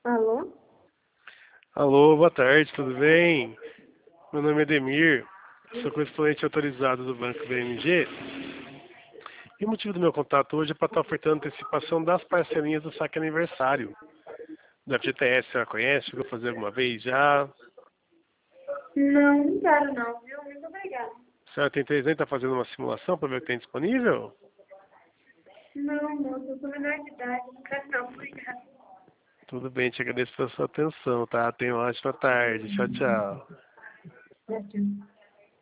Alô? Alô, boa tarde, tudo bem? Meu nome é Demir, sou correspondente autorizado do Banco BMG e o motivo do meu contato hoje é para estar ofertando antecipação das parcelinhas do saque aniversário do FGTS. A senhora conhece? Chegou a fazer alguma vez já? Não, não quero não, viu? Muito obrigada. A senhora tem 3 anos, está fazendo uma simulação para ver o que tem disponível? Não, moça, eu sou menor de idade, não quero não, obrigada. Tudo bem, te agradeço pela sua atenção, tá? Tenha uma ótima tarde. Tchau, tchau. Tchau, tchau.